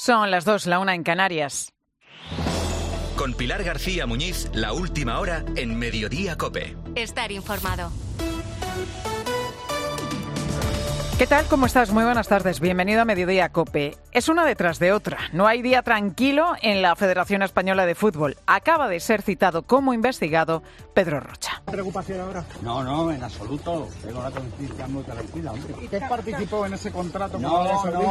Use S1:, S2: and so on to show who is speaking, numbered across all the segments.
S1: Son las 2, la 1 en Canarias.
S2: Con Pilar García Muñiz, la última hora en Mediodía COPE.
S3: Estar informado.
S1: ¿Qué tal? ¿Cómo estás? Muy buenas tardes. Bienvenido a Mediodía COPE. Es una detrás de otra. No hay día tranquilo en la Federación Española de Fútbol. Acaba de ser citado como investigado Pedro Rocha.
S4: ¿Preocupación ahora?
S5: No, en absoluto. Tengo la conciencia muy tranquila, hombre.
S4: ¿Usted participó en ese contrato?
S5: No.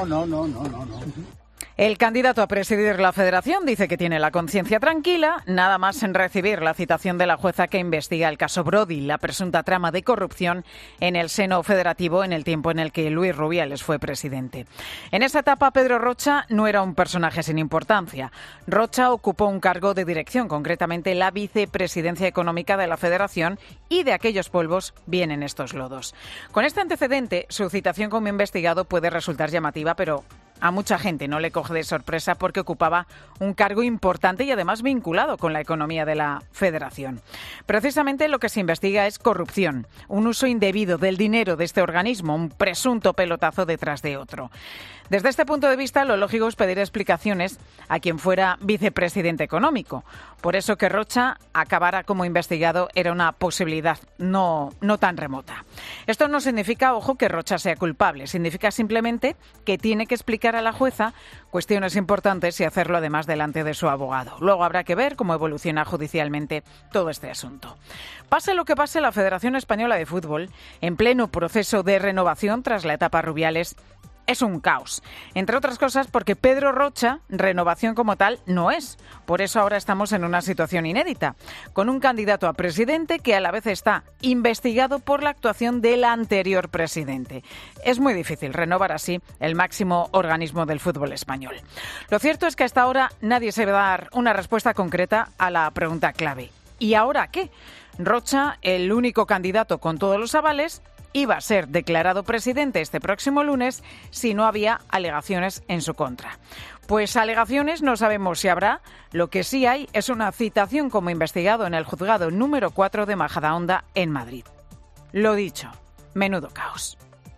S1: El candidato a presidir la Federación dice que tiene la conciencia tranquila, nada más en recibir la citación de la jueza que investiga el caso Brody, la presunta trama de corrupción en el seno federativo en el tiempo en el que Luis Rubiales fue presidente. En esa etapa, Pedro Rocha no era un personaje sin importancia. Rocha ocupó un cargo de dirección, concretamente la vicepresidencia económica de la Federación, y de aquellos polvos vienen estos lodos. Con este antecedente, su citación como investigado puede resultar llamativa, pero a mucha gente no le coge de sorpresa porque ocupaba un cargo importante y además vinculado con la economía de la Federación. Precisamente lo que se investiga es corrupción, un uso indebido del dinero de este organismo, un presunto pelotazo detrás de otro. Desde este punto de vista, lo lógico es pedir explicaciones a quien fuera vicepresidente económico. Por eso que Rocha acabara como investigado era una posibilidad no tan remota. Esto no significa, ojo, que Rocha sea culpable. Significa simplemente que tiene que explicar a la jueza cuestiones importantes y hacerlo además delante de su abogado. Luego habrá que ver cómo evoluciona judicialmente todo este asunto. Pase lo que pase, la Federación Española de Fútbol, en pleno proceso de renovación tras la etapa Rubiales, es un caos. Entre otras cosas porque Pedro Rocha, renovación como tal, no es. Por eso ahora estamos en una situación inédita, con un candidato a presidente que a la vez está investigado por la actuación del anterior presidente. Es muy difícil renovar así el máximo organismo del fútbol español. Lo cierto es que hasta ahora nadie se va a dar una respuesta concreta a la pregunta clave. ¿Y ahora qué? Rocha, el único candidato con todos los avales, iba a ser declarado presidente este próximo lunes si no había alegaciones en su contra. Pues alegaciones no sabemos si habrá. Lo que sí hay es una citación como investigado en el juzgado número 4 de Majadahonda en Madrid. Lo dicho, menudo caos.